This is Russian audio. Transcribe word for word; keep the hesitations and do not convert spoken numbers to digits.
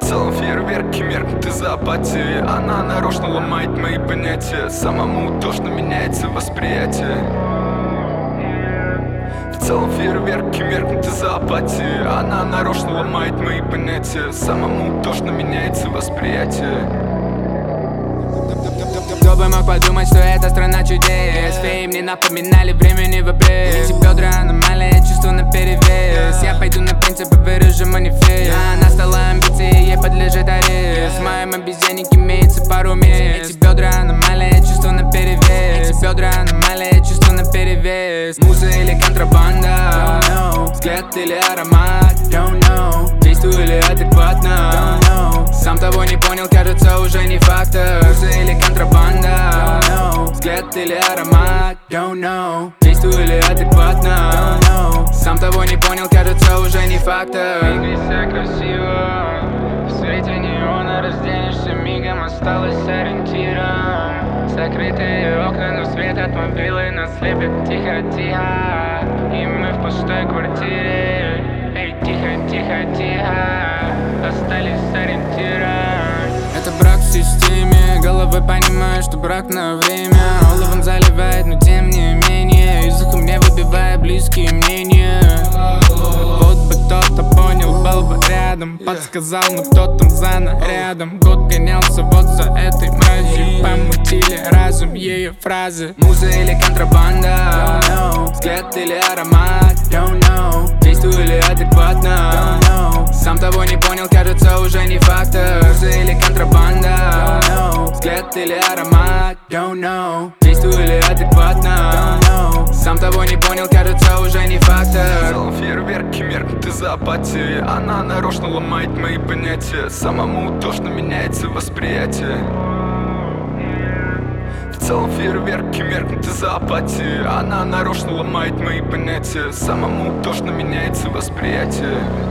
целом фейерверки меркнут из-за апатии. Она нарочно ломает мои понятия. Самому тошно меняется восприятие. В целом фейерверки меркнут из-за апатии. Она нарочно ломает мои понятия. Самому тошно меняется восприятие. Кто бы мог подумать, что это страна чудес. Феи мне напоминали времени в обрез. Эти бедра аномалия, чувство наперевес. Я пойду на принципы, выражу манифест. Она стала амбицией, ей подлежит арест. В моем обезьяннике имеется пару мест. Эти бедра аномалия, чувство наперевес. Эти бедра аномалия, чувство наперевес. Муза или контрабанда, взгляд или аромат, действую ли адекватно, сам того не понял, кажется, уже не фактор. Муза или контрабанда, взгляд или аромат, действую ли адекватно, сам того не понял, кажется, уже не фактор. Двигайся красиво, в свете неона разденешься мигом, осталось ориентиром. Закрытые окна, но свет от мобилы нас слепит. Тихо-тихо, и мы в пустой квартире. Эй, тихо-тихо-тихо, остались ориентиром. Это брак в системе, головой понимаю, что брак на время. Оловом заливает, но тем не менее языком мне выбивая близкие мнения. Вот бы кто-то понял, был бы рядом, подсказал, но кто там за нарядом. Год гонялся вот за этой мразью, помутили разум ее фразы. Муза или контрабанда, взгляд или аромат, действую ли адекватно, сам того не понял, кажется, уже не фактор. Муза или контрабанда, взгляд или аромат, действую ли адекватно, сам того не понял, кажется, уже не фактор. В целом фейерверки меркнут из-за апатии. Она нарочно ломает мои понятия. Самому тошно меняется восприятие. В целом фейерверки меркнут из-за апатии. Она нарочно ломает мои понятия. Самому тошно меняется восприятие.